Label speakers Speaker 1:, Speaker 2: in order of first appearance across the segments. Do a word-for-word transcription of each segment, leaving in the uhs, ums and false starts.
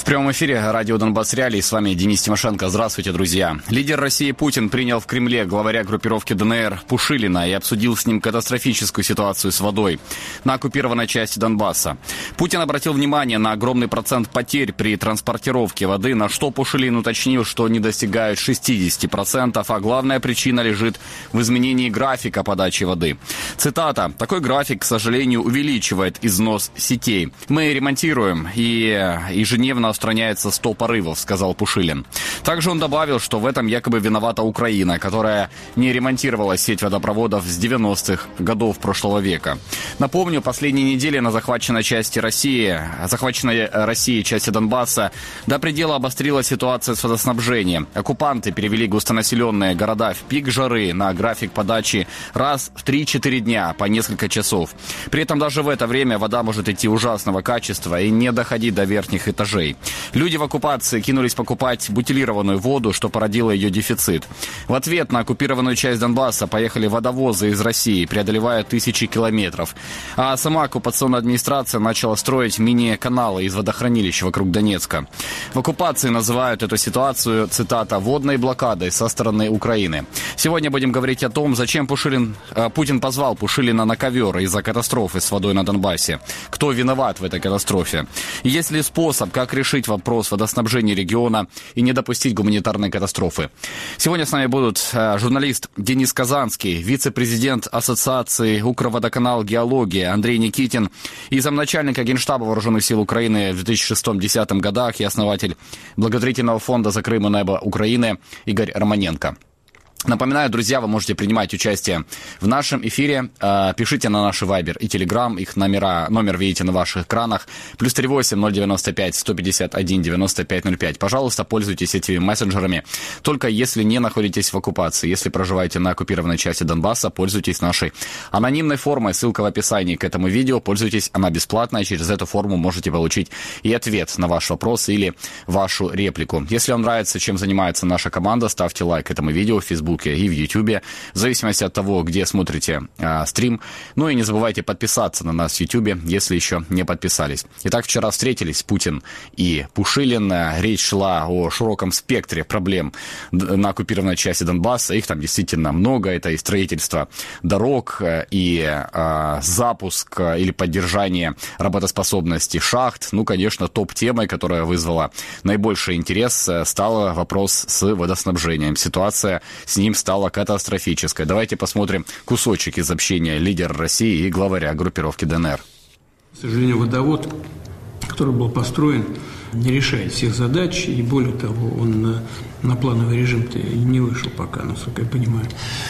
Speaker 1: прямом эфире радио «Донбасс Реалии». С вами Денис Тимошенко. Здравствуйте, друзья. Лидер России Путин принял в Кремле главаря группировки ДНР Пушилина и обсудил с ним катастрофическую ситуацию с водой на оккупированной части Донбасса. Путин обратил внимание на огромный процент потерь при транспортировке воды, на что Пушилин уточнил, что не достигают шестьдесят процентов, а главная причина лежит в изменении графика подачи воды. Цитата. «Такой график, к сожалению, увеличивает износ сетей. Мы ремонтируем, и ежедневно устраняется сто порывов», сказал Пушилин. Также он добавил, что в этом якобы виновата Украина, которая не ремонтировала сеть водопроводов с девяностых годов прошлого века. Напомню, последние недели на захваченной части России, захваченной Россией части Донбасса до предела обострилась ситуация с водоснабжением. Оккупанты перевели густонаселенные города в пик жары на график подачи раз в три-четыре дня по несколько часов. При этом даже в это время вода может идти ужасного качества и не доходить до верхних этажей. Люди в оккупации кинулись покупать бутилированную воду, что породило ее дефицит. В ответ на оккупированную часть Донбасса поехали водовозы из России, преодолевая тысячи километров. А сама оккупационная администрация начала строить мини-каналы из водохранилищ вокруг Донецка. В оккупации называют эту ситуацию, цитата, «водной блокадой со стороны Украины». Сегодня будем говорить о том, зачем Пушилин, э, Путин позвал Пушилина на ковер из-за катастрофы с водой на Донбассе. Кто виноват в этой катастрофе? И есть ли способ, как решить вопрос водоснабжения региона и не допустить гуманитарной катастрофы? Сегодня с нами будут э, журналист Денис Казанский, вице-президент Ассоциации «Укрводоканал Геология» Андрей Никитин и замначальника Генштаба Вооруженных сил Украины в две тысячи шестом — две тысячи десятом годах и основатель благотворительного фонда «За Крым и небо Украины» Игорь Романенко. Напоминаю, друзья, вы можете принимать участие в нашем эфире. Пишите на наш Вайбер и Телеграм. Их номера, номер видите на ваших экранах. Плюс три восемь ноль девяносто пять сто пятьдесят один девяносто пять ноль пять. Пожалуйста, пользуйтесь этими мессенджерами. Только если не находитесь в оккупации. Если проживаете на оккупированной части Донбасса, пользуйтесь нашей анонимной формой. Ссылка в описании к этому видео. Пользуйтесь, она бесплатная. Через эту форму можете получить и ответ на ваш вопрос или вашу реплику. Если вам нравится, чем занимается наша команда, ставьте лайк этому видео в Facebook и в Ютубе, в зависимости от того, где смотрите э, стрим. Ну и не забывайте подписаться на нас в Ютубе, если еще не подписались. Итак, вчера встретились Путин и Пушилин. Речь шла о широком спектре проблем на оккупированной части Донбасса. Их там действительно много. Это и строительство дорог, и э, запуск или поддержание работоспособности шахт. Ну, конечно, топ-темой, которая вызвала наибольший интерес, стал вопрос с водоснабжением. Ситуация с ним стала катастрофической. Давайте посмотрим кусочек из общения лидера России и главаря группировки ДНР.
Speaker 2: К сожалению, водовод, который был построен, не решает всех задач, и более того, он на, на плановый режим-то не вышел пока, насколько я понимаю.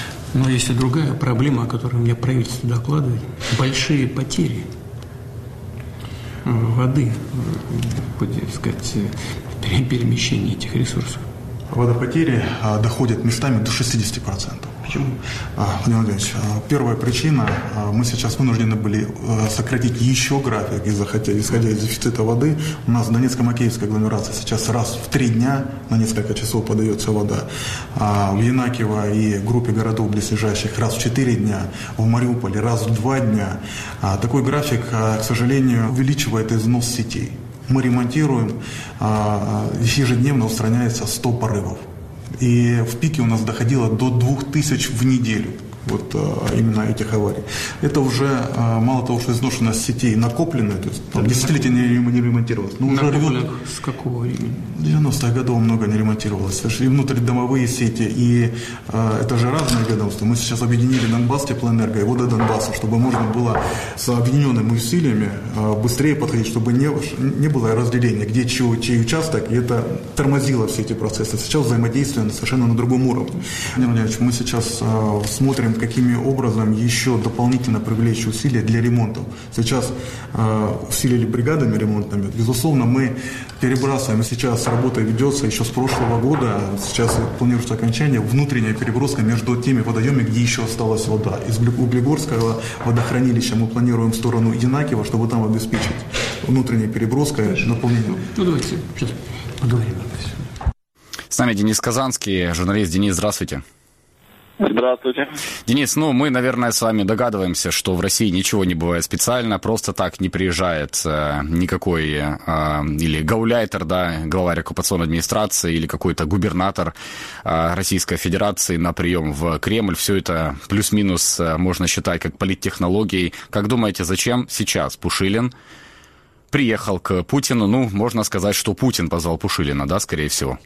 Speaker 2: Но есть и другая проблема, о которой мне правительство докладывает. Большие потери воды, так сказать, перемещение этих ресурсов.
Speaker 3: Водопотери а, доходят местами до шестьдесят процентов.
Speaker 2: Почему?
Speaker 3: А, Владимир Владимирович, а, первая причина, а, мы сейчас вынуждены были а, сократить еще график, из-за, хотя, исходя из дефицита воды. У нас в Донецко-Макеевской агломерации сейчас раз в три дня на несколько часов подается вода. А, в Янакиево и группе городов близлежащих раз в четыре дня, в Мариуполе раз в два дня. А, такой график, а, к сожалению, увеличивает износ сетей. Мы ремонтируем, ежедневно устраняется сто порывов. И в пике у нас доходило до двух тысяч в неделю. Вот а, именно этих аварий. Это уже а, мало того, что изношенность сетей накопленная, то есть там, десятилетия не, не ремонтировалось. Но уже рвет.
Speaker 2: С какого времени?
Speaker 3: девяностых годов много не ремонтировалось. И внутридомовые сети, и а, это же разные ведомства. Мы сейчас объединили Донбасс Теплоэнерго и Воды Донбасса, чтобы можно было с объединенными усилиями а, быстрее подходить, чтобы не, не было разделения, где чей, чей участок, и это тормозило все эти процессы. Сейчас взаимодействие совершенно на другом уровне. Мы сейчас а, смотрим, какими образом еще дополнительно привлечь усилия для ремонтов. Сейчас э, усилили бригадами ремонтными. Безусловно, мы перебрасываем, сейчас работа ведется еще с прошлого года, сейчас планируется окончание, внутренняя переброска между теми водоемами, где еще осталась вода. Из Углегорского водохранилища мы планируем в сторону Янакиева, чтобы там обеспечить внутренней переброской наполнение.
Speaker 2: Ну, давайте сейчас поговорим об этом.
Speaker 1: С нами Денис Казанский, журналист. Денис, здравствуйте.
Speaker 4: Здравствуйте.
Speaker 1: Денис, ну мы, наверное, с вами догадываемся, что в России ничего не бывает специально, просто так не приезжает э, никакой э, или гауляйтер, да, главарь оккупационной администрации или какой-то губернатор э, Российской Федерации на прием в Кремль. Все это плюс-минус э, можно считать как политтехнологией. Как думаете, зачем сейчас Пушилин приехал к Путину? Ну, можно сказать, что Путин позвал Пушилина, да, скорее всего.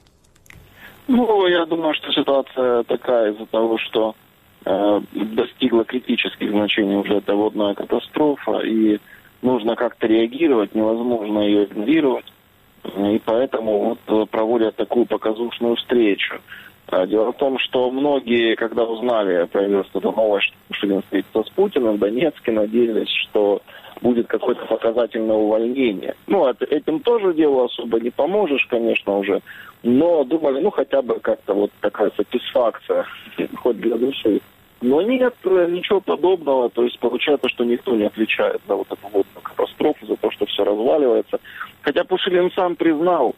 Speaker 4: Ну, я думаю, что ситуация такая из-за того, что э, достигла критических значений уже эта водная катастрофа, и нужно как-то реагировать, невозможно ее игнорировать, и поэтому вот проводят такую показушную встречу. Дело в том, что многие, когда узнали, появилась эта новость, что Пушилин встретится с Путиным в Донецке, надеялись, что будет какое-то показательное увольнение. Ну, это, этим тоже делу особо не поможешь, конечно, уже. Но думали, ну, хотя бы как-то вот такая сатисфакция, хоть для души. Но нет, ничего подобного. То есть получается, что никто не отвечает за вот эту водную катастрофу, за то, что все разваливается. Хотя Пушилин сам признал,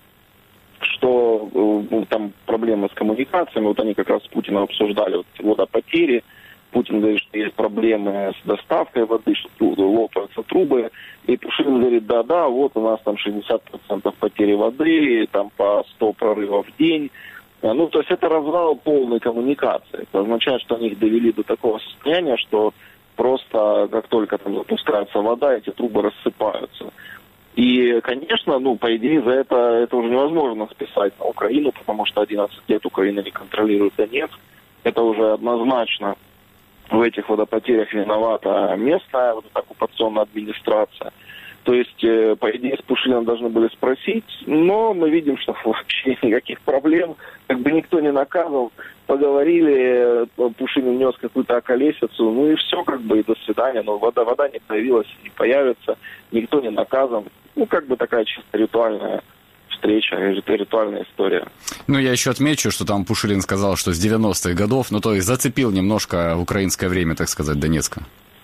Speaker 4: что ну, там проблемы с коммуникациями. Вот они как раз с Путиным обсуждали вот водопотери. Путин говорит, что есть проблемы с доставкой воды, что лопаются трубы. И Пушилин говорит, да-да, вот у нас там шестьдесят процентов потери воды, там по сто прорывов в день. Ну, то есть это развал полной коммуникации. Это означает, что они их довели до такого состояния, что просто как только там запускается вода, эти трубы рассыпаются. И, конечно, ну, по идее, за это, это уже невозможно списать на Украину, потому что одиннадцать лет Украина не контролирует Донецк. Это уже однозначно. В этих водопотерях виновата местная вот эта оккупационная администрация. То есть, э, по идее, с Пушилина должны были спросить, но мы видим, что вообще никаких проблем, как бы никто не наказан. Поговорили, Пушилин нес какую-то околесицу, ну и все, как бы, и до свидания. Но вода, вода не появилась, не появится, никто не наказан. Ну, как бы такая чисто ритуальная встреча, ритуальная история. Ну,
Speaker 1: я еще отмечу, что там Пушилин сказал, что с девяностых годов, ну, то есть зацепил немножко украинское время, так сказать, Донецка.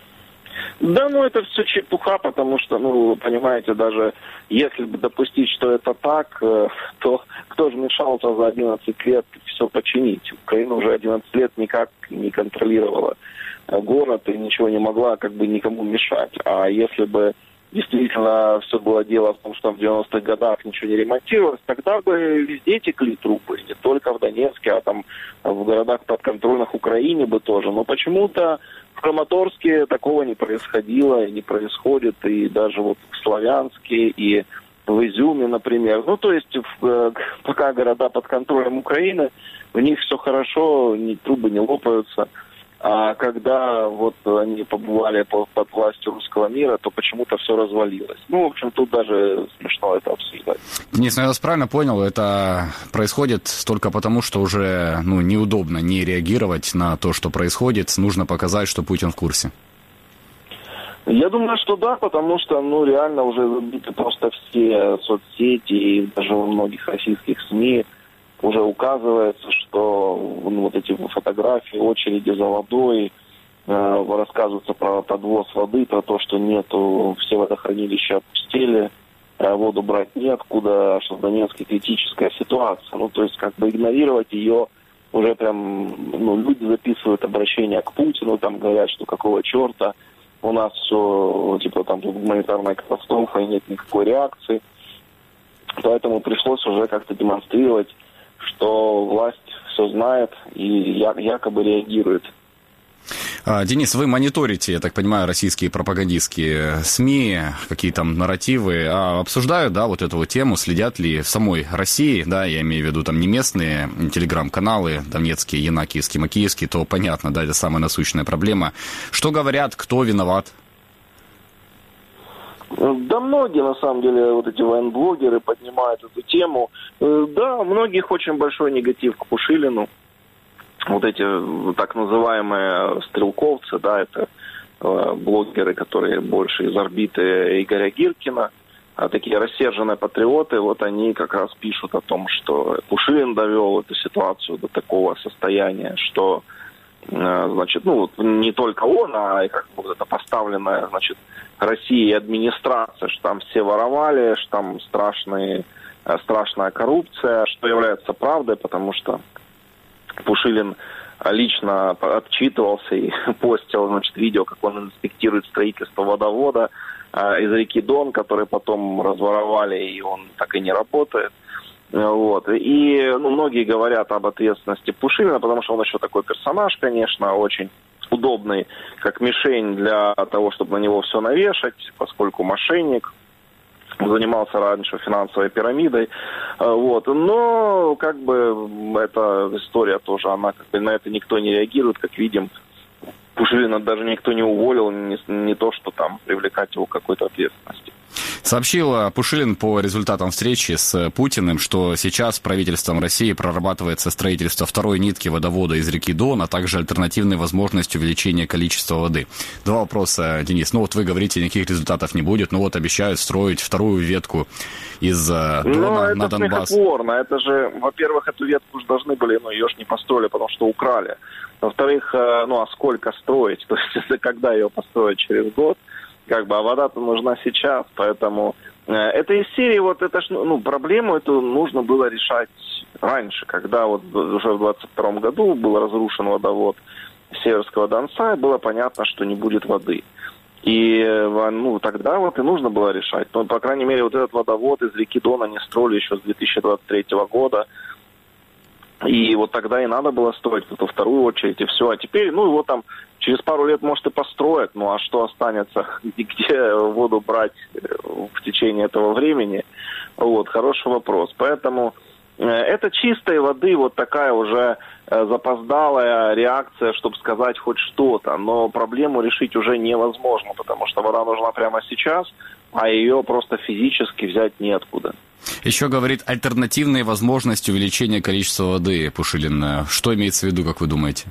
Speaker 4: Да, ну, это все чепуха, потому что, ну, понимаете, даже если бы допустить, что это так, то кто же мешался за одиннадцать лет все починить? Украина уже одиннадцать лет никак не контролировала город и ничего не могла как бы никому мешать. А если бы действительно все было дело в том, что в девяностых годах ничего не ремонтировалось, тогда бы везде текли трубы, не только в Донецке, а там в городах подконтрольных Украине бы тоже. Но почему-то в Краматорске такого не происходило и не происходит, и даже вот в Славянске, и в Изюме, например. Ну, то есть, в, пока города под контролем Украины, в них все хорошо, ни трубы не лопаются. А когда вот они побывали под властью русского мира, то почему-то все развалилось. Ну, в общем, тут даже смешно это обсуждать.
Speaker 1: Денис, ну я вас правильно понял, это происходит только потому, что уже ну, неудобно не реагировать на то, что происходит. Нужно показать, что Путин в курсе.
Speaker 4: Я думаю, что да, потому что, ну, реально уже забиты просто все соцсети, и даже во многих российских СМИ уже указывается, что ну, вот эти фотографии, очереди за водой, э, рассказывается про подвоз воды, про то, что нету, все водохранилища опустели, э, воду брать неоткуда, что в Донецке критическая ситуация. Ну, то есть, как бы игнорировать ее уже прям, ну, люди записывают обращения к Путину, там говорят, что какого черта, у нас все, типа, там тут гуманитарная катастрофа и нет никакой реакции. Поэтому пришлось уже как-то демонстрировать, что власть все знает и якобы реагирует.
Speaker 1: Денис, вы мониторите, я так понимаю, российские пропагандистские СМИ, какие там нарративы, а обсуждают, да, вот эту вот тему, следят ли в самой России, да, я имею в виду там не местные телеграм-каналы, донецкие, янакиевские, макиевские, то понятно, да, это самая насущная проблема. Что говорят, кто виноват?
Speaker 4: Да многие, на самом деле, вот эти военблогеры поднимают эту тему. Да, у многих очень большой негатив к Пушилину. Вот эти так называемые стрелковцы, да, это э, блогеры, которые больше из орбиты Игоря Гиркина, а такие рассерженные патриоты, вот они как раз пишут о том, что Пушилин довел эту ситуацию до такого состояния, что, э, значит, ну, вот не только он, а и как бы вот это поставленная, значит, Россия и администрация, что там все воровали, что там страшные, страшная коррупция, что является правдой, потому что Пушилин лично отчитывался и постил, значит, видео, как он инспектирует строительство водовода из реки Дон, который потом разворовали, и он так и не работает. Вот. И ну, многие говорят об ответственности Пушилина, потому что он еще такой персонаж, конечно, очень удобный, как мишень для того, чтобы на него все навешать, поскольку мошенник, занимался раньше финансовой пирамидой. Вот. Но как бы эта история тоже, она как бы на это никто не реагирует, как видим. Пушилина даже никто не уволил, не, не то, что там привлекать его к какой-то ответственности.
Speaker 1: Сообщил Пушилин по результатам встречи с Путиным, что сейчас правительством России прорабатывается строительство второй нитки водовода из реки Дон, а также альтернативной возможности увеличения количества воды. Два вопроса, Денис. Ну вот вы говорите, никаких результатов не будет, но вот обещают строить вторую ветку из Дона
Speaker 4: но
Speaker 1: на
Speaker 4: это
Speaker 1: Донбасс.
Speaker 4: смехотворно. Это же, во-первых, эту ветку уже должны были, но ее же не построили, потому что украли. Во-вторых, ну а сколько строить? То есть это когда ее построить, через год? Как бы, а вода-то нужна сейчас, поэтому э, это из серии, вот это ж, ну, проблему эту нужно было решать раньше, когда вот уже в двадцать втором году был разрушен водовод Северского Донца, и было понятно, что не будет воды. И ну, тогда вот и нужно было решать. Ну, по крайней мере, вот этот водовод из реки Дон они строили еще с две тысячи двадцать третьего года. И вот тогда и надо было строить эту вторую очередь, и все. А теперь, ну, его там через пару лет, может, и построят. Ну, а что останется? Где воду брать в течение этого времени? Вот, хороший вопрос. Поэтому э, это чистой воды вот такая уже э, запоздалая реакция, чтобы сказать хоть что-то. Но проблему решить уже невозможно, потому что вода нужна прямо сейчас, а ее просто физически взять неоткуда.
Speaker 1: Еще говорит альтернативные возможности увеличения количества воды, Пушилин. Что имеется в виду, как вы думаете?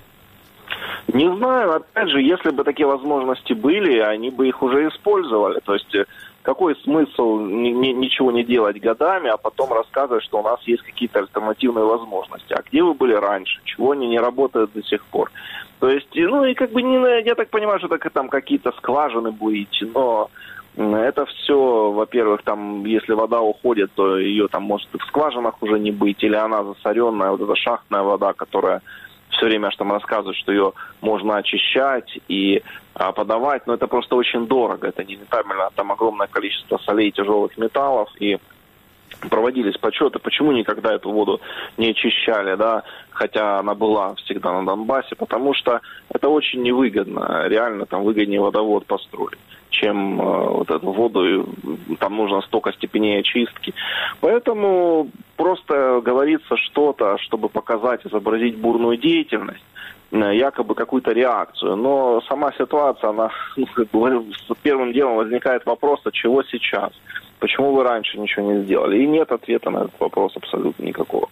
Speaker 4: Не знаю, опять же, если бы такие возможности были, они бы их уже использовали. То есть какой смысл ни, ни, ничего не делать годами, а потом рассказывать, что у нас есть какие-то альтернативные возможности. А где вы были раньше? Чего они не работают до сих пор? То есть, ну и как бы, не, я так понимаю, что так, там какие-то скважины будете, но это все, во-первых, там, если вода уходит, то ее там может и в скважинах уже не быть, или она засоренная, вот эта шахтная вода, которая все время аж там рассказывает, что ее можно очищать и а, подавать, но это просто очень дорого, это не рентабельно, там огромное количество солей, тяжелых металлов, и проводились подсчеты, почему никогда эту воду не очищали, да, хотя она была всегда на Донбассе, потому что это очень невыгодно, реально там выгоднее водовод построить, чем э, вот эту воду, там нужно столько степеней очистки. Поэтому просто говорится что-то, чтобы показать, изобразить бурную деятельность, якобы какую-то реакцию. Но сама ситуация, она, ну, как бы, с первым делом возникает вопрос, а чего сейчас? Почему вы раньше ничего не сделали? И нет ответа на этот вопрос абсолютно никакого.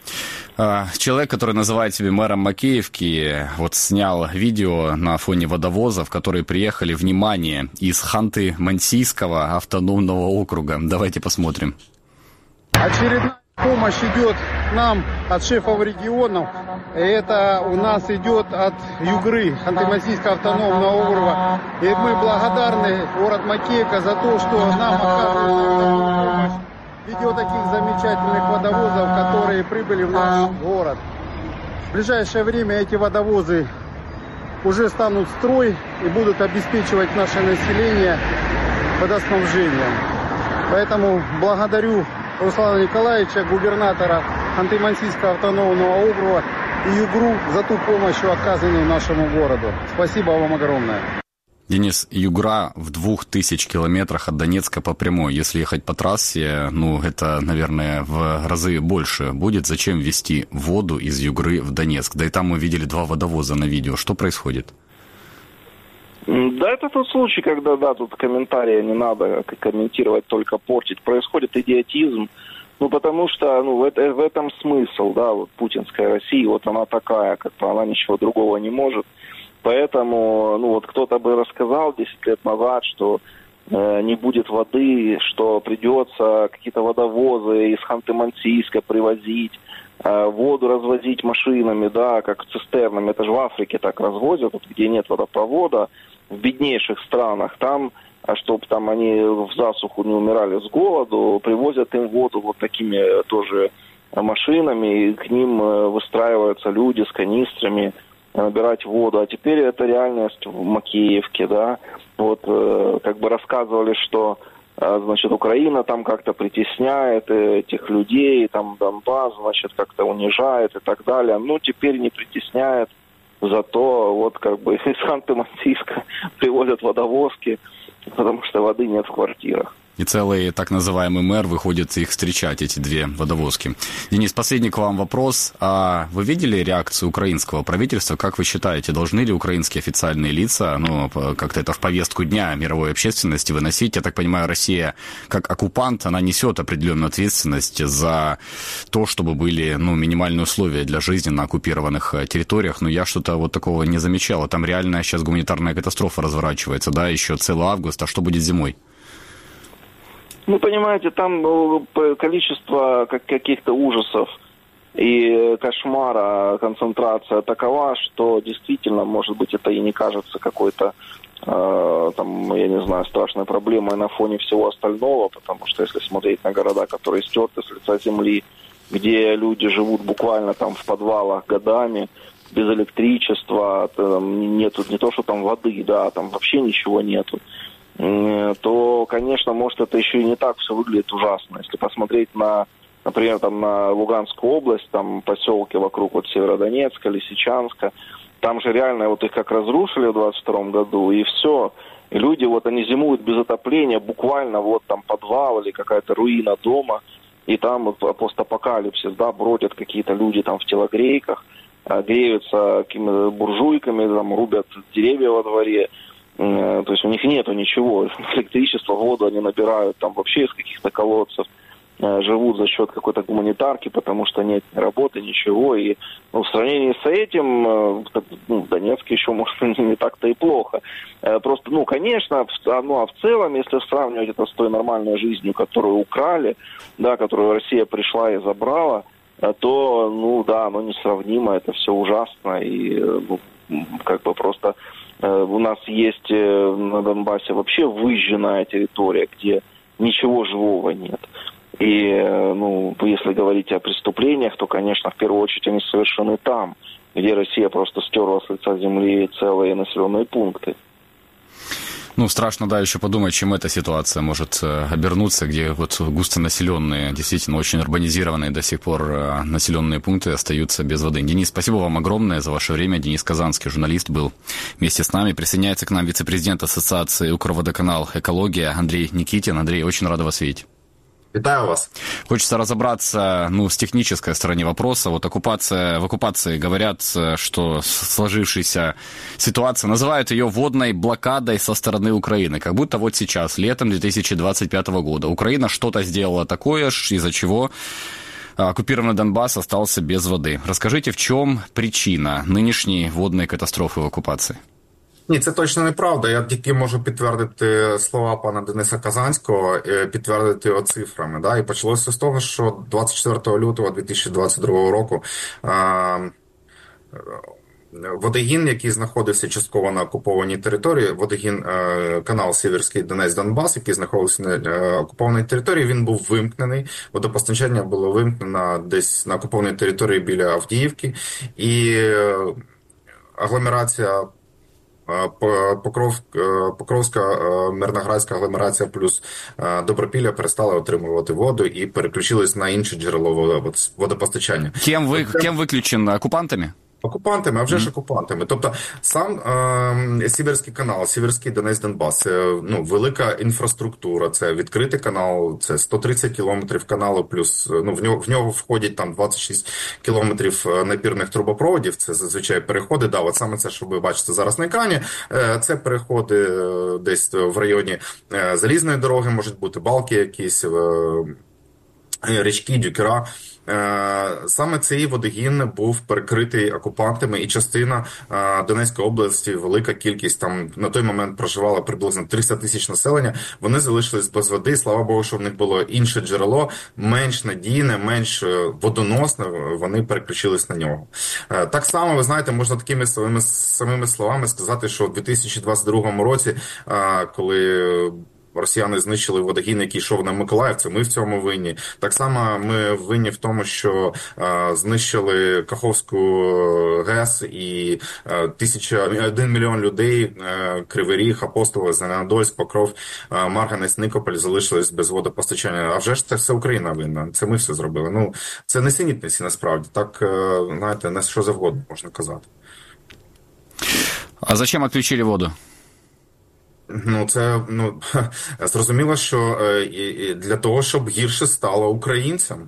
Speaker 1: Человек, который называет себя мэром Макеевки, вот снял видео на фоне водовозов, которые приехали, внимание, из Ханты-Мансийского автономного округа. Давайте посмотрим.
Speaker 5: Очередная помощь идет нам от шефов регионов. Это у нас идет от Югры, Ханты-Мансийского автономного округа. И мы благодарны, город Макеевка, за то, что нам оказывают помощь в виде таких замечательных водовозов, которые прибыли в наш город. В ближайшее время эти водовозы уже станут в строй и будут обеспечивать наше население водоснабжением. Поэтому благодарю Руслана Николаевича, губернатора Ханты-Мансийского автономного округа, и Югру за ту помощь, оказанную нашему городу. Спасибо вам огромное.
Speaker 1: Денис, Югра в двух тысяч километрах от Донецка по прямой. Если ехать по трассе, ну, это, наверное, в разы больше будет. Зачем везти воду из Югры в Донецк? Да и там мы видели два водовоза на видео. Что происходит?
Speaker 4: Да, это тот случай, когда, да, тут комментарии не надо комментировать, только портить. Происходит идиотизм. Ну, потому что, ну, в, это, в этом смысл, да, вот путинская Россия, вот она такая, как-то она ничего другого не может. Поэтому, ну, вот кто-то бы рассказал десять лет назад, что э, не будет воды, что придется какие-то водовозы из Ханты-Мансийска привозить, э, воду развозить машинами, да, как цистернами. Это же в Африке так развозят, вот, где нет водопровода, в беднейших странах. Там, чтобы там они в засуху не умирали с голоду, привозят им воду вот такими тоже машинами, и к ним выстраиваются люди с канистрами, набирать воду. А теперь это реальность в Макеевке, да. Вот как бы рассказывали, что, значит, Украина там как-то притесняет этих людей, там Донбасс, значит, как-то унижает и так далее. Ну, теперь не притесняет, зато вот как бы из Ханты-Мансийска привозят водовозки, потому что воды нет в квартирах.
Speaker 1: И целый так называемый мэр выходит их встречать, эти две водовозки. Денис, последний к вам вопрос. А вы видели реакцию украинского правительства? Как вы считаете, должны ли украинские официальные лица, ну, как-то это в повестку дня мировой общественности выносить? Я так понимаю, Россия, как оккупант, она несет определенную ответственность за то, чтобы были, ну, минимальные условия для жизни на оккупированных территориях. Но я что-то вот такого не замечал. Там реально сейчас гуманитарная катастрофа разворачивается, да, еще целый август. А что будет зимой?
Speaker 4: Ну, понимаете, там количество каких-то ужасов и кошмара, концентрация такова, что действительно, может быть, это и не кажется какой-то, э, там, я не знаю, страшной проблемой на фоне всего остального, потому что если смотреть на города, которые стерты с лица земли, где люди живут буквально там в подвалах годами, без электричества, там, нету не то, что там воды, да, там вообще ничего нету, то, конечно, может, это еще и не так все выглядит ужасно. Если посмотреть на, например, там, на Луганскую область, там поселки вокруг вот Северодонецка, Лисичанска, там же реально вот их как разрушили в двадцать втором году, и все. И люди, вот они зимуют без отопления, буквально вот там подвал или какая-то руина дома, и там вот постапокалипсис, да, бродят какие-то люди там в телогрейках, греются какими-то буржуйками, там рубят деревья во дворе. То есть у них нету ничего, электричество, воду они набирают там вообще из каких-то колодцев, живут за счет какой-то гуманитарки, потому что нет ни работы, ничего. И ну, в сравнении с этим, ну, в Донецке еще, может, не так-то и плохо. Просто, ну, конечно, ну, а в целом, если сравнивать это с той нормальной жизнью, которую украли, да, которую Россия пришла и забрала, то, ну, да, оно несравнимо, это все ужасно, и, ну, как бы просто... У нас есть на Донбассе вообще выжженная территория, где ничего живого нет. И, ну, если говорить о преступлениях, то, конечно, в первую очередь они совершены там, где Россия просто стерла с лица земли целые населенные пункты.
Speaker 1: Ну, страшно, да, еще подумать, чем эта ситуация может обернуться, где вот густонаселенные, действительно очень урбанизированные до сих пор населенные пункты остаются без воды. Денис, спасибо вам огромное за ваше время. Денис Казанский, журналист, был вместе с нами. Присоединяется к нам вице-президент Ассоциации Укрводоканал «Экология» Андрей Никитин. Андрей, очень рада вас видеть.
Speaker 6: Витаю вас.
Speaker 1: Хочется разобраться, ну, с технической стороны вопроса. Вот оккупация, в оккупации говорят, что сложившаяся ситуация, называют ее водной блокадой со стороны Украины. Как будто вот сейчас, летом две тысячи двадцать пятого года, Украина что-то сделала такое, из-за чего оккупированный Донбасс остался без воды. Расскажите, в чем причина нынешней водной катастрофы в оккупации?
Speaker 6: Ні, це точно неправда. Я тільки можу підтвердити слова пана Дениса Казанського, підтвердити його цифрами. Да? І почалося з того, що двадцять четвертого лютого дві тисячі двадцять другого року е- водогін, який знаходився частково на окупованій території, водогін, е- канал Сіверський Донець-Донбас, який знаходився на е- окупованій території, він був вимкнений. Водопостачання було вимкнено десь на окупованій території біля Авдіївки. І е- агломерація Покров, Покровська, Мирноградська агломерація плюс Добропілля перестали отримувати воду і переключились на інше джерело водопостачання.
Speaker 1: Кем, ви, кем виключено? Окупантами?
Speaker 6: Окупантами, а вже ж окупантами. Тобто сам е, Сіверський канал, Сіверський Донець-Донбас, це ну, велика інфраструктура, це відкритий канал, це сто тридцять кілометрів каналу, плюс ну, в нього, в нього входять там двадцять шість кілометрів напірних трубопроводів, це зазвичай переходи, да, от саме це, що ви бачите зараз на екрані, е, це переходи десь в районі е, залізної дороги, можуть бути балки якісь, е, річки, дюкера. Саме цей водогін був перекритий окупантами, і частина Донецької області, велика кількість, там на той момент проживало приблизно триста тисяч населення, вони залишились без води, слава Богу, що в них було інше джерело, менш надійне, менш водоносне, вони переключились на нього. Так само, ви знаєте, можна такими самими, самими словами сказати, що в дві тисячі двадцять другому році, коли росіяни знищили водогін, який йшов на Миколаїв, це ми в цьому винні. Так само ми винні в тому, що е, знищили Каховську ГЕС і е, тисяча, один мільйон людей, е, Кривий Ріг, Апостолів, Зеленодольськ, Покров, е, Марганець, Никополь залишились без водопостачання. А вже ж це все Україна винна, це ми все зробили. Ну, це не синітниці насправді, так, е, знаєте, не що завгодно можна казати.
Speaker 1: А зачем відключили воду?
Speaker 6: Ну, це, ну, зрозуміло, що е, для того, щоб гірше стало українцям.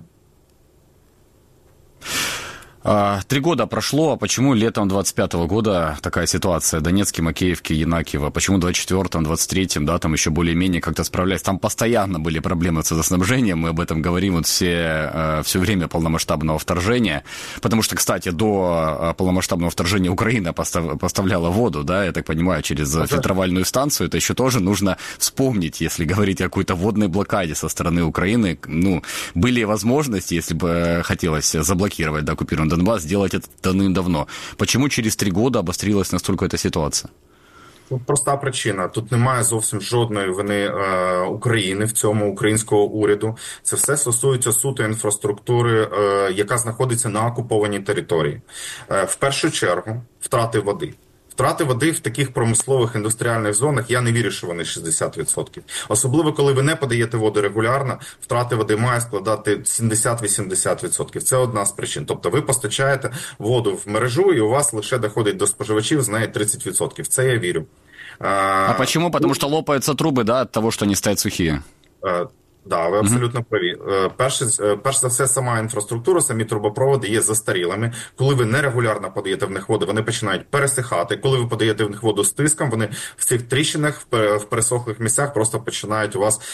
Speaker 1: Три года прошло, а почему летом двадцать пятого года такая ситуация? Донецке, Макеевке, Янакиево. Почему в двадцать четвёртом, двадцать третьем, да, там еще более-менее как-то справлялись? Там постоянно были проблемы с водоснабжением, мы об этом говорим вот все, все время полномасштабного вторжения. Потому что, кстати, до полномасштабного вторжения Украина поставляла воду, да, я так понимаю, через фильтровальную станцию. Это еще тоже нужно вспомнить, если говорить о какой-то водной блокаде со стороны Украины. Ну, были возможности, если бы хотелось заблокировать, да, оккупированный Донбасс, сделать это давным-давно. Почему через три года обострилась настолько эта ситуация?
Speaker 6: Тут проста причина. Тут немає зовсім жодної вини е, України в цьому, українського уряду. Це все стосується суто інфраструктури, е, яка знаходиться на окупованій території. Е, в першу чергу, втрати води. Втрати води в таких промислових індустріальних зонах, я не вірю, що вони шістдесят відсотків. Особливо, коли ви не подаєте воду регулярно, втрати води має складати сімдесят-вісімдесят відсотків. Це одна з причин. Тобто ви постачаєте воду в мережу, і у вас лише доходить до споживачів з неї тридцять відсотків. Це я вірю.
Speaker 1: А почему? Потому что лопаются трубы, да, от того, что они стоят сухие?
Speaker 6: Так, да, ви абсолютно праві. Перш, перш за все, сама інфраструктура, самі трубопроводи є застарілими. Коли ви нерегулярно подаєте в них воду, вони починають пересихати. Коли ви подаєте в них воду з тиском, вони в цих тріщинах, в пересохлих місцях просто починають у вас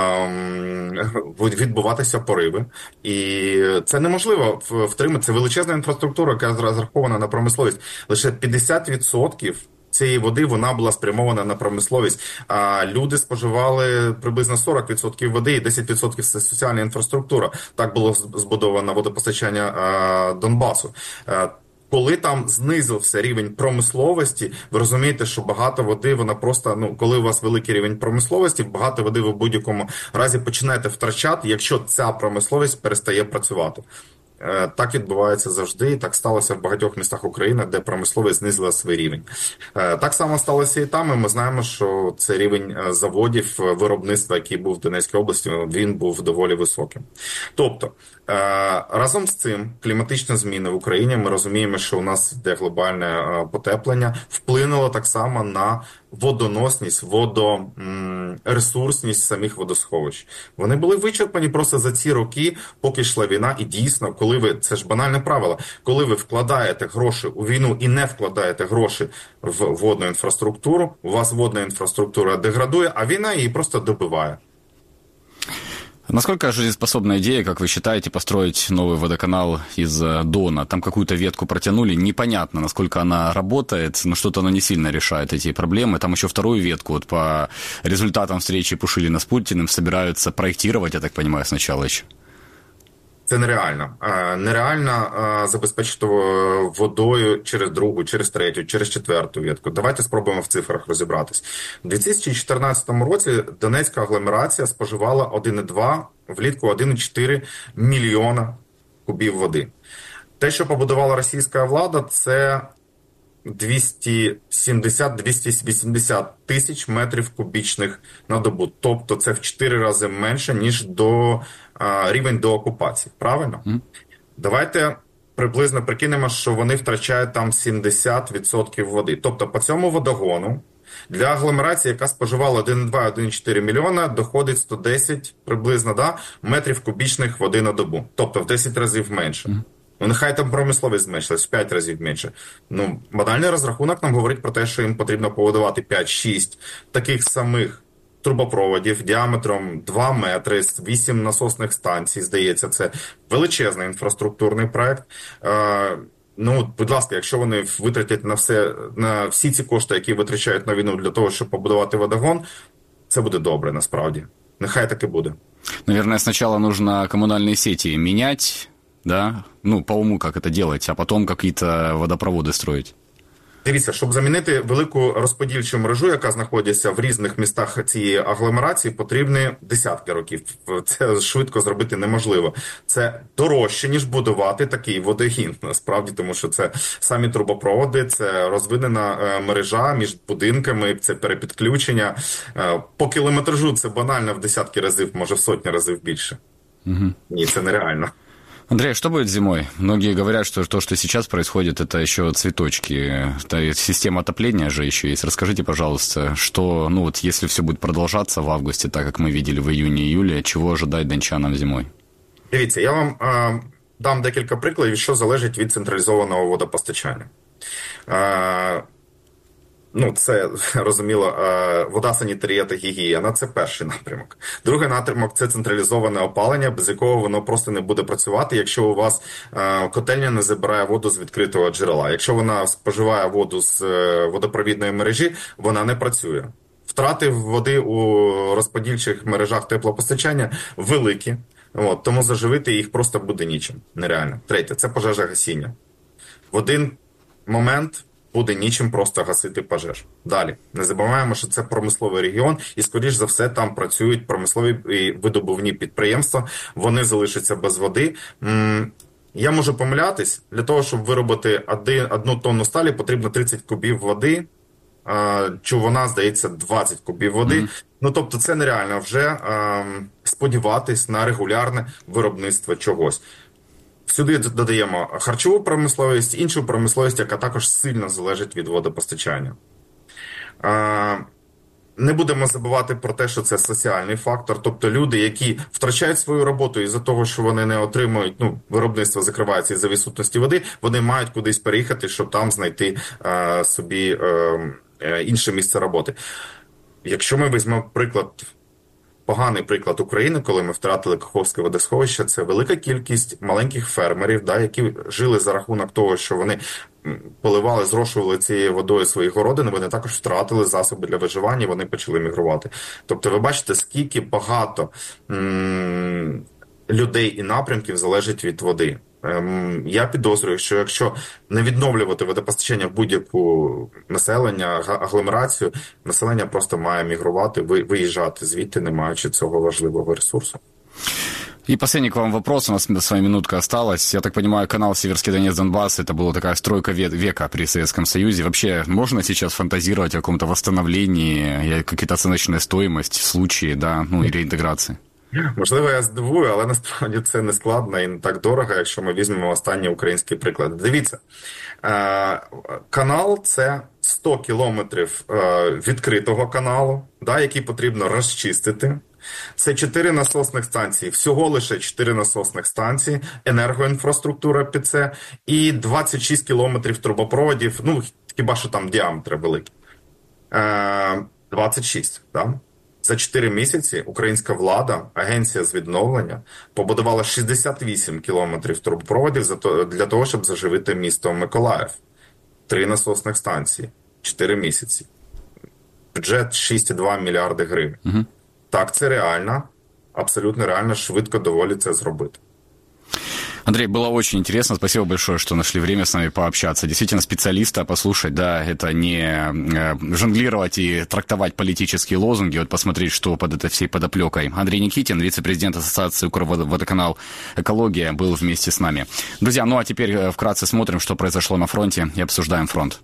Speaker 6: ем, відбуватися пориви. І це неможливо втримати. Це величезна інфраструктура, яка розрахована на промисловість. Лише п'ятдесят відсотків цієї води, вона була спрямована на промисловість. А люди споживали приблизно сорок відсотків води і десять відсотків це соціальна інфраструктура. Так було збудовано водопостачання а, Донбасу. А, коли там знизився рівень промисловості, ви розумієте, що багато води, вона просто, ну, коли у вас великий рівень промисловості, багато води ви в будь-якому разі починаєте втрачати, якщо ця промисловість перестає працювати. Так відбувається завжди, і так сталося в багатьох містах України, де промисловість знизила свій рівень. Так само сталося і там, і ми знаємо, що цей рівень заводів, виробництва, який був в Донецькій області, він був доволі високим. Тобто, разом з цим, кліматичні зміни в Україні, ми розуміємо, що у нас йде глобальне потеплення, вплинуло так само на водоносність, водоресурсність самих водосховищ. Вони були вичерпані просто за ці роки, поки йшла війна, і дійсно, коли ви, це ж банальне правило, коли ви вкладаєте гроші у війну і не вкладаєте гроші в водну інфраструктуру, у вас водна інфраструктура деградує, а війна її просто добиває.
Speaker 1: Насколько жизнеспособная идея, как вы считаете, построить новый водоканал из Дона? Там какую-то ветку протянули, непонятно, насколько она работает, но что-то она не сильно решает эти проблемы. Там еще вторую ветку, вот по результатам встречи Пушилина с Путиным, собираются проектировать, я так понимаю, сначала еще.
Speaker 6: Це нереально. Нереально забезпечити водою через другу, через третю, через четверту ветку. Давайте спробуємо в цифрах розібратись. У дві тисячі чотирнадцятому році Донецька агломерація споживала один цілих два, влітку один цілих чотири мільйона кубів води. Те, що побудувала російська влада, це двісті сімдесят - двісті вісімдесят тисяч метрів кубічних на добу. Тобто це в чотири рази менше, ніж до а, рівень до окупації. Правильно? Mm. Давайте приблизно прикинемо, що вони втрачають там сімдесят відсотків води. Тобто по цьому водогону для агломерації, яка споживала один цілих два - один цілих чотири мільйона, доходить сто десять приблизно, да, метрів кубічних води на добу. Тобто в десять разів менше. Mm. Ну, нехай там промисловість зменшилась в п'ять разів менше. Ну, банальний розрахунок нам говорить про те, що їм потрібно побудувати п'ять-шість таких самих трубопроводів діаметром два метри, з вісім насосних станцій, здається, це величезний інфраструктурний проект. Е, ну, будь ласка, якщо вони витратять на все, на всі ці кошти, які витрачають на війну для того, щоб побудувати водогон, це буде добре, насправді. Нехай так і буде.
Speaker 1: Наверное, сначала нужно коммунальные сети менять, да, ну, по уму как это делать, а потом какие-то водопроводы строить.
Speaker 6: Дивіться, щоб замінити велику розподільчу мережу, яка знаходиться в різних містах цієї агломерації, потрібні десятки років. Це швидко зробити неможливо. Це дорожче, ніж будувати такий водогін, насправді, тому що це самі трубопроводи, це розвинена мережа між будинками, це перепідключення. По кілометражу це банально в десятки разів, може в сотні разів більше. Угу. Ні, це нереально.
Speaker 1: Андрей, что будет зимой? Многие говорят, что то, что сейчас происходит, это еще цветочки. Это система отопления же еще есть. Расскажите, пожалуйста, что, ну вот, если все будет продолжаться в августе, так как мы видели в июне-июле, чего ожидать дончанам зимой?
Speaker 6: Дивіться, я вам е, дам декілька прикладів, що залежить від централізованого водопостачання. Е, Ну, це, розуміло, вода, санітарія та гігієна – це перший напрямок. Другий напрямок – це централізоване опалення, без якого воно просто не буде працювати, якщо у вас котельня не забирає воду з відкритого джерела. Якщо вона споживає воду з водопровідної мережі, вона не працює. Втрати води у розподільчих мережах теплопостачання великі, от, тому заживити їх просто буде нічим, нереально. Третє – це пожежогасіння. В один момент буде нічим просто гасити пожеж. Далі. Не забуваємо, що це промисловий регіон, і, скоріш за все, там працюють промислові і видобувні підприємства, вони залишаться без води. Я можу помилятись, для того, щоб виробити одну тонну сталі, потрібно тридцять кубів води, човна, здається, двадцять кубів води. Mm-hmm. Ну, тобто, це нереально вже е, сподіватись на регулярне виробництво чогось. Сюди додаємо харчову промисловість, іншу промисловість, яка також сильно залежить від водопостачання. Не будемо забувати про те, що це соціальний фактор, тобто люди, які втрачають свою роботу із-за того, що вони не отримують, ну, виробництво закривається із-за відсутності води, вони мають кудись переїхати, щоб там знайти е, собі е, е, інше місце роботи. Якщо ми візьмемо приклад, поганий приклад України, коли ми втратили Каховське водосховище, це велика кількість маленьких фермерів, да, які жили за рахунок того, що вони поливали, зрошували цією водою свої городини, вони також втратили засоби для виживання, і вони почали мігрувати. Тобто ви бачите, скільки багато м- людей і напрямків залежить від води. Ем, я підозрюю, що якщо не відновлювати водопостачання в будь-яку населення, агломерацію, населення просто має мігрувати, виїжджати звідти, не маючи цього важливого ресурсу.
Speaker 1: И последний к вам вопрос, у нас с вами минутка осталась. Я так понимаю, канал Северский Донец Донбасс — это была такая стройка века при Советском Союзе. Вообще, можно сейчас фантазировать о каком-то восстановлении, какая-то оценочная стоимость в случае, да, ну, и реинтеграции?
Speaker 6: Можливо, я здивую, але насправді це не складно і не так дорого, якщо ми візьмемо останній український приклад. Дивіться, канал – це сто кілометрів відкритого каналу, да, який потрібно розчистити. Це чотири насосних станції, всього лише чотири насосних станції, енергоінфраструктура під це і двадцять шість кілометрів трубопроводів, ну, хіба що там діаметри великі. двадцять шість, так? Да? За чотири місяці українська влада, агенція з відновлення, побудувала шістдесят вісім кілометрів трубопроводів для того, щоб заживити місто Миколаїв. Три насосних станції, чотири місяці. Бюджет шість цілих два мільярди гривень. Угу. Так, це реально, абсолютно реально, швидко доволі це зробити.
Speaker 1: Андрей, было очень интересно. Спасибо большое, что нашли время с нами пообщаться. Действительно, специалиста послушать, да, это не жонглировать и трактовать политические лозунги, вот посмотреть, что под этой всей подоплекой. Андрей Никитин, вице-президент Ассоциации Укрводоканал «Экология», был вместе с нами. Друзья, ну а теперь вкратце смотрим, что произошло на фронте, и обсуждаем фронт.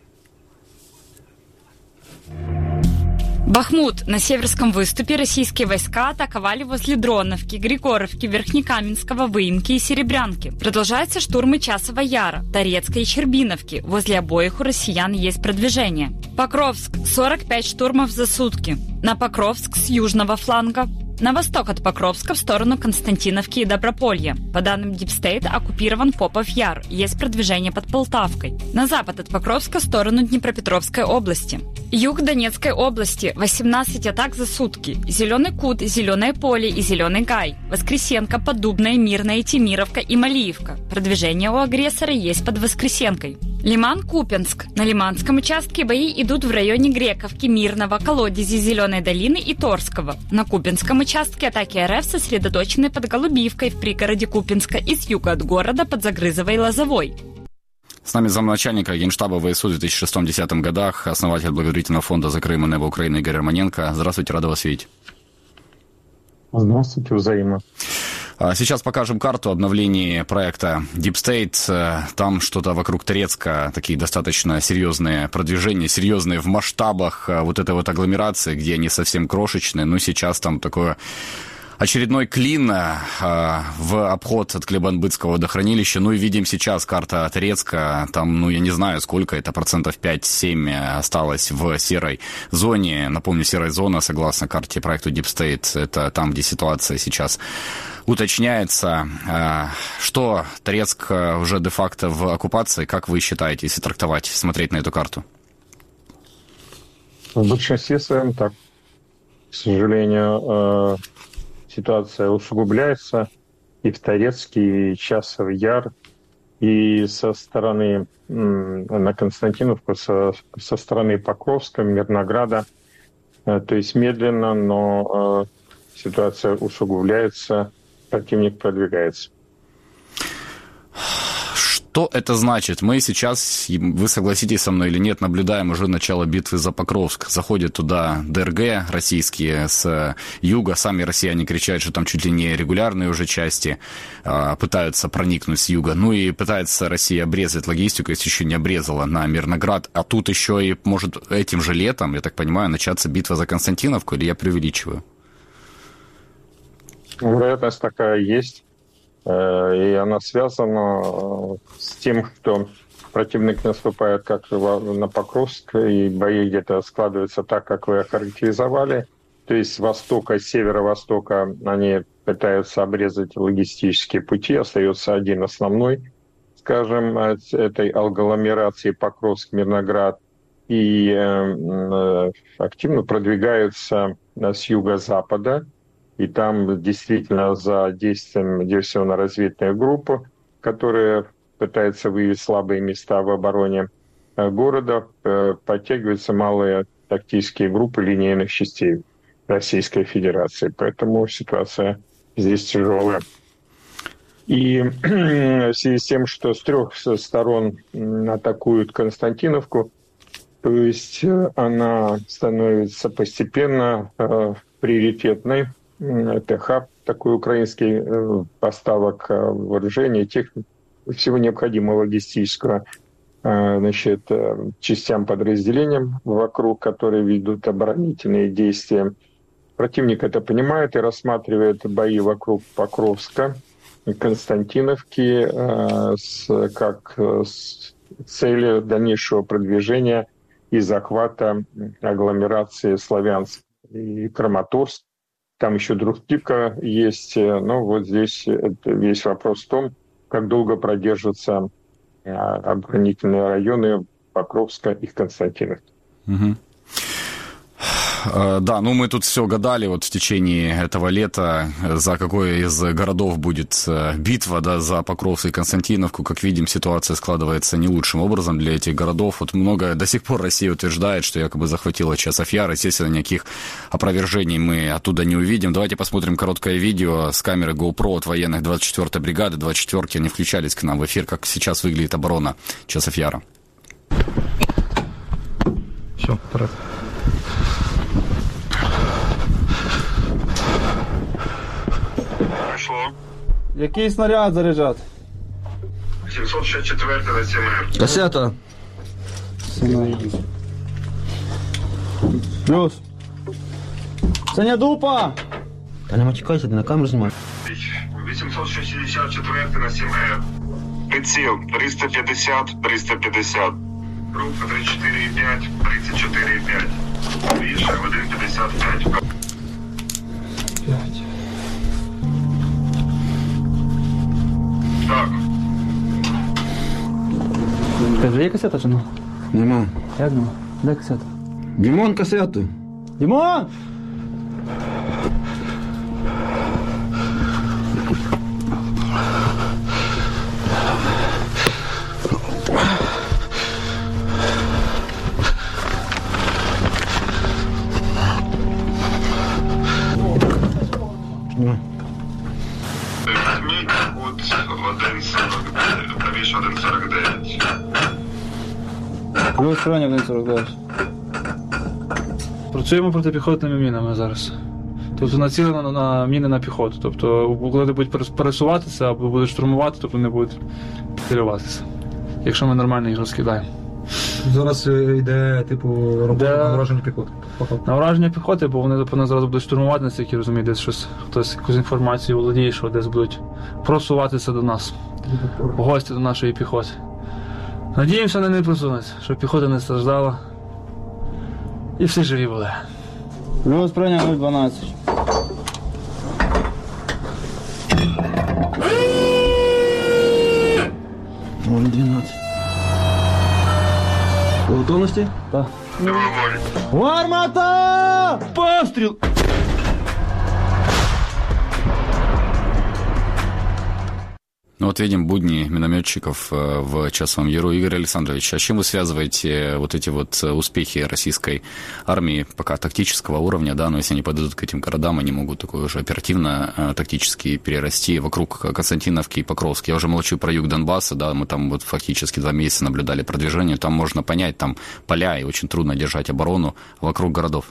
Speaker 7: Бахмут. На северском выступе российские войска атаковали возле Дроновки, Григоровки, Верхнекаменского, Выемки и Серебрянки. Продолжаются штурмы Часова Яра, Торецка и Щербиновки. Возле обоих у россиян есть продвижение. Покровск. сорок пять штурмов за сутки. На Покровск с южного фланга. На восток от Покровска в сторону Константиновки и Доброполья. По данным Deep State, оккупирован Попов Яр. Есть продвижение под Полтавкой. На запад от Покровска в сторону Днепропетровской области. Юг Донецкой области. восемнадцать атак за сутки. Зеленый Кут, Зеленое поле и Зеленый Гай. Воскресенка, Поддубная, Мирная, Тимировка и Малиевка. Продвижение у агрессора есть под Воскресенкой. Лиман-Купенск. На Лиманском участке бои идут в районе Грековки, Мирного, Колодези, Зеленой долины и Торского. На Купенском участке атаки РФ сосредоточены под Голубивкой в пригороде Купенска и с юга от города под Загрызовой и Лозовой.
Speaker 1: С нами замначальника Генштаба ВСУ в две тысячи шестом — две тысячи десятом годах, основатель благотворительного фонда «За Крым и небо Украины» Игорь Романенко. Здравствуйте, рада вас видеть.
Speaker 8: Здравствуйте, взаимно.
Speaker 1: Сейчас покажем карту обновления проекта Deep State. Там что-то вокруг Торецка, такие достаточно серьезные продвижения, серьезные в масштабах вот этой вот агломерации, где они совсем крошечные. Но сейчас там такое... Очередной клин э, в обход от Клебанбытского водохранилища. Ну и видим сейчас карта Торецка. Там, ну я не знаю, сколько это, процентов пять-семь осталось в серой зоне. Напомню, серая зона, согласно карте проекта Deep State, это там, где ситуация сейчас уточняется. Э, что, Торецк уже де-факто в оккупации? Как вы считаете, если трактовать, смотреть на эту карту?
Speaker 8: В большинстве своем так. К сожалению, э... ситуация усугубляется и в Торецке, и Часов Яр, и со стороны на Константиновку, со, со стороны Покровска, Мирнограда. То есть медленно, но ситуация усугубляется, противник продвигается.
Speaker 1: Что это значит? Мы сейчас, вы согласитесь со мной или нет, наблюдаем уже начало битвы за Покровск. Заходят туда ДРГ российские с юга. Сами россияне кричат, что там чуть ли не регулярные уже части пытаются проникнуть с юга. Ну и пытается Россия обрезать логистику, если еще не обрезала, на Мирноград. А тут еще и может этим же летом, я так понимаю, начаться битва за Константиновку, или я преувеличиваю?
Speaker 8: Вероятность такая есть. И она связана с тем, что противник наступает как на Покровск, и бои где-то складываются так, как вы охарактеризовали. То есть с востока, с северо-востока они пытаются обрезать логистические пути. Остается один основной, скажем, этой агломерации Покровск-Мирноград. И активно продвигаются с юго-запада. И там действительно за действием диверсионно-разведывательной группы, которая пытается выявить слабые места в обороне города, подтягиваются малые тактические группы линейных частей Российской Федерации. Поэтому ситуация здесь тяжелая. И в связи с тем, что с трех сторон атакуют Константиновку, то есть она становится постепенно приоритетной. Это хаб такой украинский поставок вооружения, техники, всего необходимого логистического, значит, частям, подразделениям вокруг, которые ведут оборонительные действия. Противник это понимает и рассматривает бои вокруг Покровска, Константиновки с, как с целью дальнейшего продвижения и захвата агломерации Славянск и Краматорск. Там еще Дружківка есть, но вот здесь весь вопрос в том, как долго продержатся оборонительные районы Покровска и Константиновки.
Speaker 1: Угу. Да, ну мы тут все гадали вот в течение этого лета, за какой из городов будет битва, да, за Покровск и Константиновку. Как видим, ситуация складывается не лучшим образом для этих городов. Вот много до сих пор Россия утверждает, что якобы захватила Часов Яр. Естественно, никаких опровержений мы оттуда не увидим. Давайте посмотрим короткое видео с камеры GoPro от военных двадцать четвёртой бригады. двадцать четвёрки, они включались к нам в эфир, как сейчас выглядит оборона Часов Яра.
Speaker 9: Все, вперед.
Speaker 10: Який снаряд заряджати?
Speaker 11: сімсот шістдесят четыре на сім ер.
Speaker 10: Касета. Плюс. Саня Дупа!
Speaker 12: Та не матюкайся, ти на камеру знімаєш.
Speaker 11: вісімсот шістдесят чотири на сім ер. Приціл триста п'ятдесят триста п'ятдесят. Група тридцять чотири п'ять тридцять чотири п'ять. Більше один п'ятдесят п'ять.
Speaker 10: п'ять.
Speaker 11: Так.
Speaker 10: Кажи, є касета чи не?
Speaker 12: Нема.
Speaker 10: Як нема? Де касета?
Speaker 12: Дімон, касету.
Speaker 10: Дімон!
Speaker 12: Знімай.
Speaker 11: Візьміть от один сорок дев'ять, правіше один сорок дев'ять.
Speaker 10: Плюс ранів один сорок дев'ять. Працюємо протипіхотними мінами зараз. Тобто націлено на міни на піхоту. Тобто, коли будуть пересуватися або будуть штурмувати, тобто вони будуть підстрілюватися. Якщо ми нормально їх розкидаємо.
Speaker 9: Зараз йде, типу, робота на враження піхоти.
Speaker 10: На враження піхоти, бо вони, вони зараз будуть штурмувати нас, які розуміють, десь щось, хтось якусь інформацію володіє, що десь будуть просуватися до нас. В гості до нашої піхоти. Надіємося, вони не просунуться, щоб піхота не страждала. І всі живі були. Плюс прийняв нуль дванадцять.
Speaker 12: нуль двенадцать. По готовности?
Speaker 10: Так.
Speaker 12: Гармата! Пострел!
Speaker 1: Ну вот видим будни минометчиков в Часовом Яру. Игорь Александрович, а с чем вы связываете вот эти вот успехи российской армии пока тактического уровня, да, но если они подойдут к этим городам, они могут такой уже оперативно-тактически перерасти вокруг Константиновки и Покровска. Я уже молчу про юг Донбасса, да, мы там вот фактически два месяца наблюдали продвижение, там можно понять, там поля, и очень трудно держать оборону вокруг городов.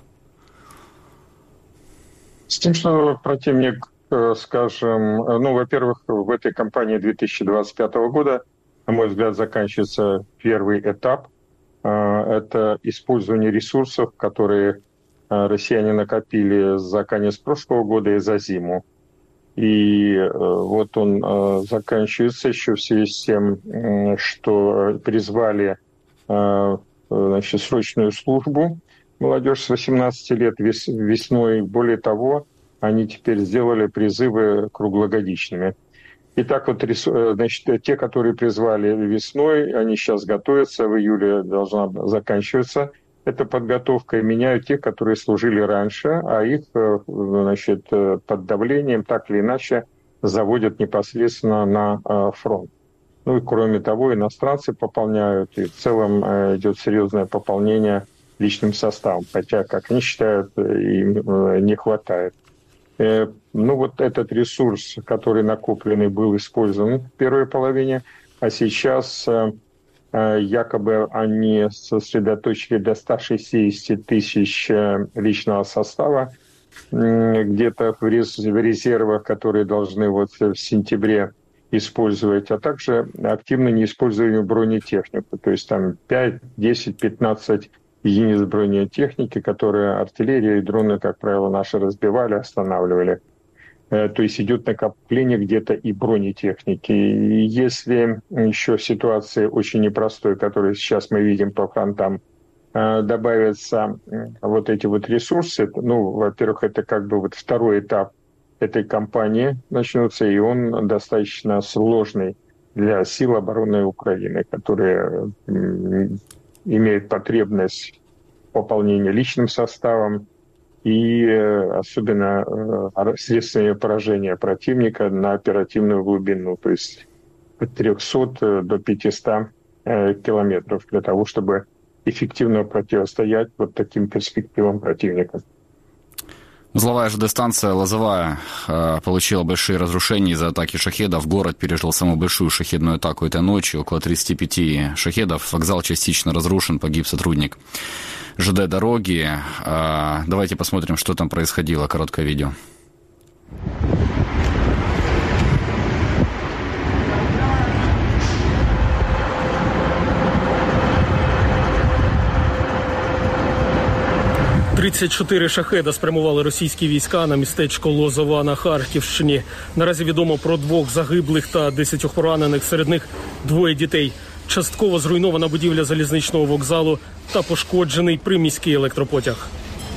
Speaker 8: С тем, что противник, скажем, ну, во-первых, в этой кампании две тысячи двадцать пятого года, на мой взгляд, заканчивается первый этап. Это использование ресурсов, которые россияне накопили за конец прошлого года и за зиму. И вот он заканчивается еще в связи с тем, что призвали, значит, срочную службу молодежь с восемнадцати лет весной. Более того, они теперь сделали призывы круглогодичными. Итак, вот, значит, те, которые призвали весной, они сейчас готовятся, в июле должна заканчиваться эта подготовка, и меняют тех, которые служили раньше, а их, значит, под давлением так или иначе заводят непосредственно на фронт. Ну и кроме того, иностранцы пополняют, и в целом идет серьезное пополнение личным составом, хотя, как они считают, им не хватает. Ну вот этот ресурс, который накопленный, был использован в первой половине, а сейчас якобы они сосредоточили до ста шестидесяти тысяч личного состава где-то в резервах, которые должны вот в сентябре использовать, а также активно не используемую бронетехнику, то есть там пять, десять, пятнадцать единиц бронетехники, которые артиллерия и дроны, как правило, наши разбивали, останавливали. То есть идет накопление где-то и бронетехники. И если еще в ситуации очень непростой, которую сейчас мы видим по фронтам, добавятся вот эти вот ресурсы, ну, во-первых, это как бы вот второй этап этой кампании начнется, и он достаточно сложный для сил обороны Украины, которые имеют потребность пополнения личным составом и особенно средствами поражения противника на оперативную глубину, то есть от трёхсот до пятисот километров для того, чтобы эффективно противостоять вот таким перспективам противника.
Speaker 1: Узловая ЖД-станция «Лозовая» э, получила большие разрушения из-за атаки шахедов. Город пережил самую большую шахедную атаку этой ночью. Около тридцати пяти шахедов. Вокзал частично разрушен, погиб сотрудник ЖД-дороги. Э, давайте посмотрим, что там происходило. Короткое видео.
Speaker 13: тридцять чотири шахеда спрямували російські війська на містечко Лозова на Харківщині. Наразі відомо про двох загиблих та десятьох поранених, серед них двоє дітей. Частково зруйнована будівля залізничного вокзалу та пошкоджений приміський електропотяг.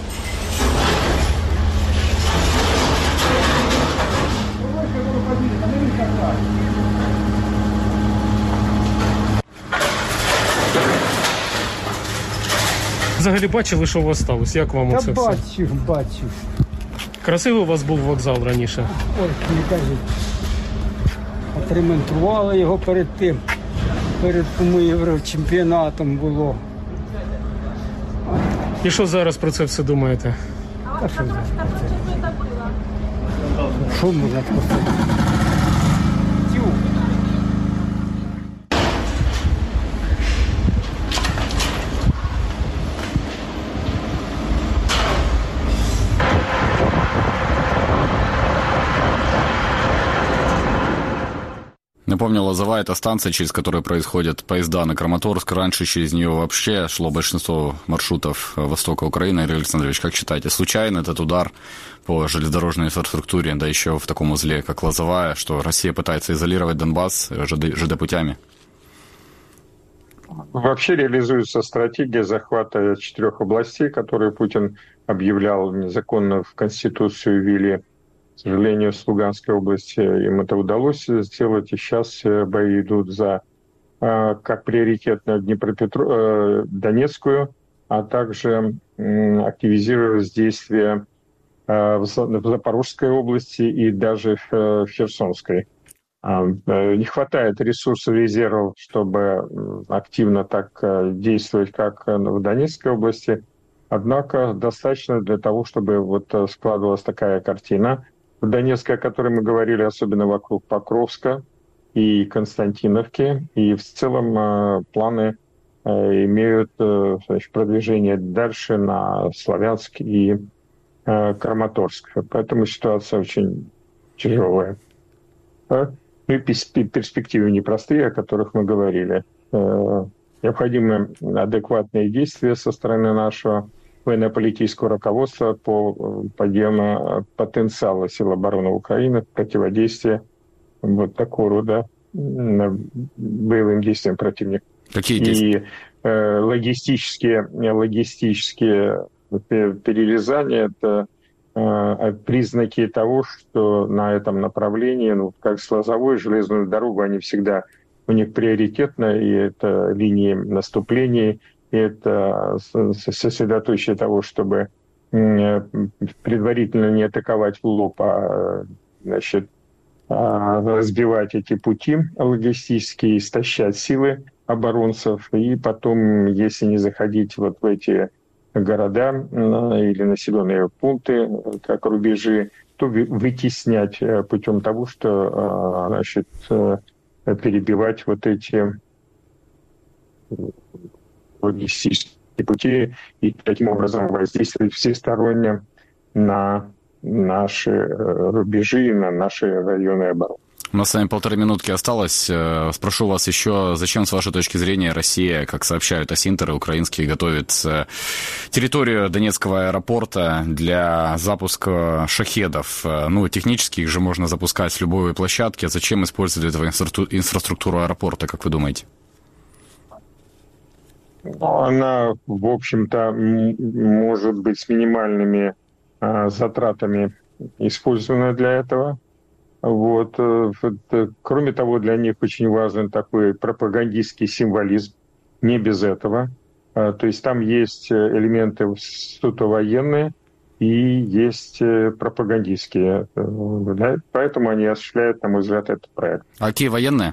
Speaker 13: Взагалі бачили, що у вас сталося? Як вам оце все?
Speaker 14: Бачив, бачив.
Speaker 13: Красивий у вас був вокзал раніше?
Speaker 14: Ой, не кажуть. Отремонтували його перед тим. Перед єврочемпіонатом було.
Speaker 13: І що зараз про це все думаєте?
Speaker 14: А що зараз про це? Що можна сказати?
Speaker 1: Напомню, Лозова – это станция, через которую происходят поезда на Краматорск. Раньше через нее вообще шло большинство маршрутов востока Украины. Юрий Александрович, как считаете, случайно этот удар по железнодорожной инфраструктуре, да еще в таком узле, как Лозовая, что Россия пытается изолировать Донбасс ЖД-путями?
Speaker 8: Вообще реализуется стратегия захвата четырех областей, которые Путин объявлял незаконно в Конституцию ввели. К сожалению, с Луганской области им это удалось сделать, и сейчас бои идут за как приоритетно Днепропетро... Донецкую, а также активизировались действия в Запорожской области и даже в Херсонской. Не хватает ресурсов резервов, чтобы активно так действовать, как в Донецкой области, однако достаточно для того, чтобы вот складывалась такая картина. В Донецке, о которой мы говорили, особенно вокруг Покровска и Константиновки, и в целом планы имеют, значит, продвижение дальше на Славянск и Краматорск. Поэтому ситуация очень тяжелая. Ну и перспективы непростые, о которых мы говорили. Необходимы адекватные действия со стороны нашего военно-политического руководства по подъему потенциала сил обороны Украины, противодействия вот такого рода боевым действиям противника.
Speaker 1: Какие действия?
Speaker 8: И э, логистические, логистические перерезания – это э, признаки того, что на этом направлении, ну, как с Лозовой, железную дорогу, они всегда у них приоритетно, и это линии наступлений, это сосредоточие того, чтобы предварительно не атаковать в лоб, а, значит, разбивать эти пути логистические, истощать силы оборонцев, и потом, если не заходить вот в эти города или населенные пункты, как рубежи, то вытеснять путем того, что, значит, перебивать вот эти логистические пути и таким образом воздействовать всесторонне на наши рубежи, на наши районы обороны.
Speaker 1: У нас с вами полторы минутки осталось. Спрошу вас еще, зачем, с вашей точки зрения, Россия, как сообщают осинтеры украинские, готовит территорию Донецкого аэропорта для запуска шахедов? Ну, технически их же можно запускать с любой площадки. Зачем использовать для этого инфраструктуру аэропорта, как вы думаете?
Speaker 8: Она, в общем-то, может быть с минимальными а, затратами использована для этого. Вот. Кроме того, для них очень важен такой пропагандистский символизм. Не без этого. А, то есть там есть элементы суто военные и есть пропагандистские. Да? Поэтому они осуществляют, на мой взгляд, этот проект.
Speaker 1: А какие военные?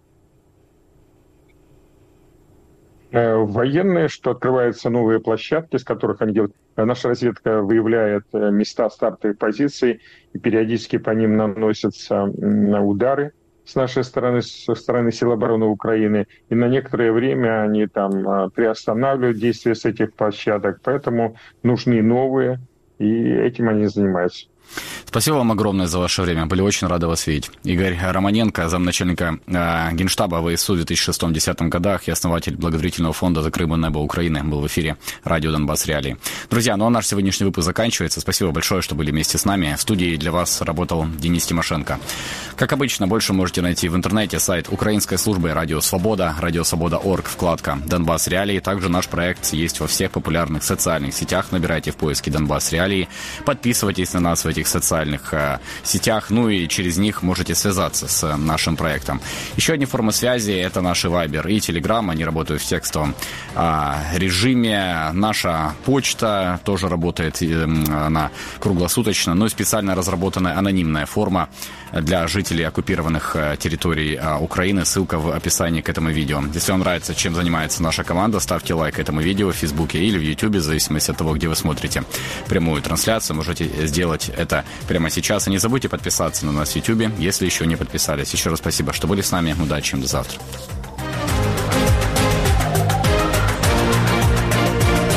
Speaker 8: Военные, что открываются новые площадки, с которых они делают. Наша разведка выявляет места стартовых позиций, и периодически по ним наносятся удары с нашей стороны, со стороны сил обороны Украины. И на некоторое время они там приостанавливают действия с этих площадок, поэтому нужны новые, и этим они занимаются.
Speaker 1: Спасибо вам огромное за ваше время. Были очень рады вас видеть. Игорь Романенко, замначальника э, Генштаба ВСУ в две тысячи шестом — две тысячи десятом годах и основатель благотворительного фонда «Закрытое небо Украины», был в эфире радио «Донбасс Реалии». Друзья, ну а наш сегодняшний выпуск заканчивается. Спасибо большое, что были вместе с нами. В студии для вас работал Денис Тимошенко. Как обычно, больше можете найти в интернете сайт украинской службы «Радио Свобода», радио свобода точка орг, вкладка «Донбасс Реалии». Также наш проект есть во всех популярных социальных сетях. Набирайте в поиске «Донбасс Реалии». Подписывайтесь на нас в этих социальных э, сетях, ну и через них можете связаться с нашим проектом. Еще одни формы связи — это наши Viber и Telegram, они работают в текстовом э, режиме. Наша почта тоже работает, э, она круглосуточно, но и специально разработанная анонимная форма для жителей оккупированных э, территорий э, Украины. Ссылка в описании к этому видео. Если вам нравится, чем занимается наша команда, ставьте лайк этому видео в Фейсбуке или в Ютубе, в зависимости от того, где вы смотрите прямую трансляцию. Можете сделать это прямо сейчас. И не забудьте подписаться на нас в Ютубе, если еще не подписались. Еще раз спасибо, что были с нами. Удачи, до завтра.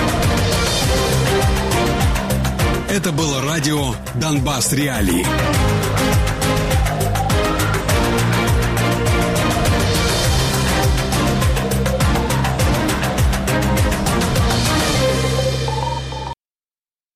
Speaker 15: Это было радио «Донбасс Реалии».